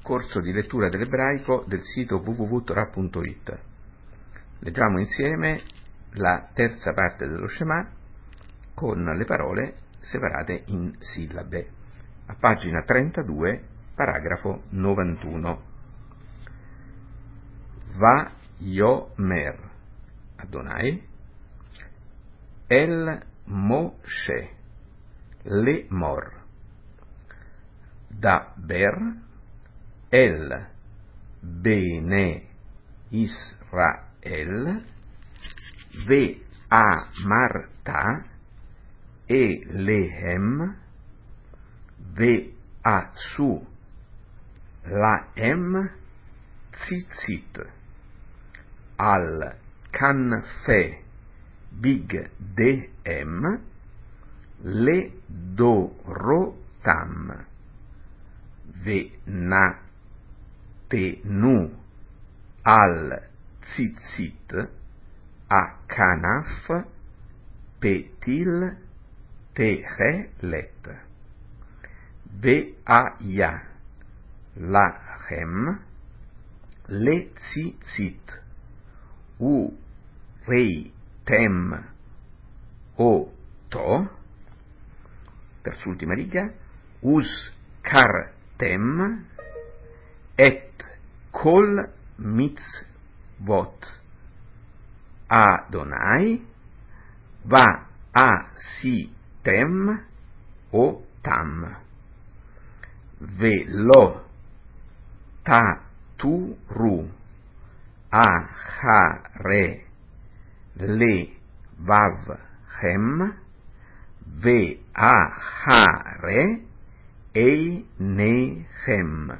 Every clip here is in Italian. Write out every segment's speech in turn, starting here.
corso di lettura dell'ebraico del sito www.torah.it. Leggiamo insieme la terza parte dello Shema con le parole separate in sillabe, a pagina 32, paragrafo 91. Va Yomer Adonai El Moshe Lemor Daber El Bene Israel Ve'amarta Elehem Ve'asu Laem Tzitzit Al Kanfe Bigdehem Ledorotam Venatenu Al Tzitzit Akanaf Petil Techelet Ve'aya Lachem Letzitzit Ureitem Oto, terz'ultima riga, Uskartem et Kol Mitzvot Adonai Va'asitem Otam Velo Taturu Achare Levavchem Ve'achare Einechem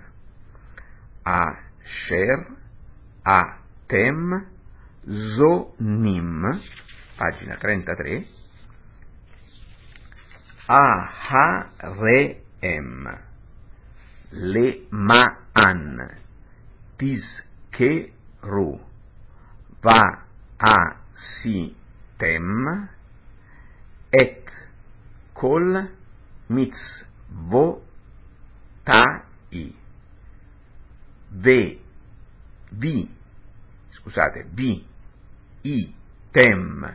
Asher Atem Zonim, pagina 33, Ahareem Lema'an Tizkeru Va'asitem et Kol Mitzvotai Item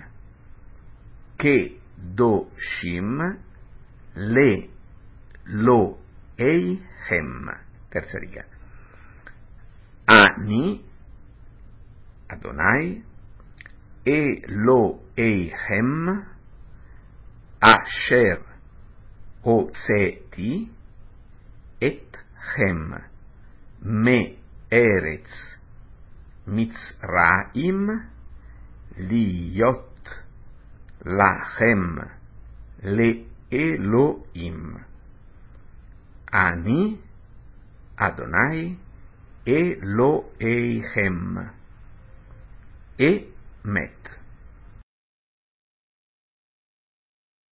Kedoshim Le Loeichem, terza riga, Ani Adonai Eloeichem Asher Hotzeti Etchem Me Eretz Mitzraim Liot Lachem Le Elohim Ani Adonai Eloeichem Emet.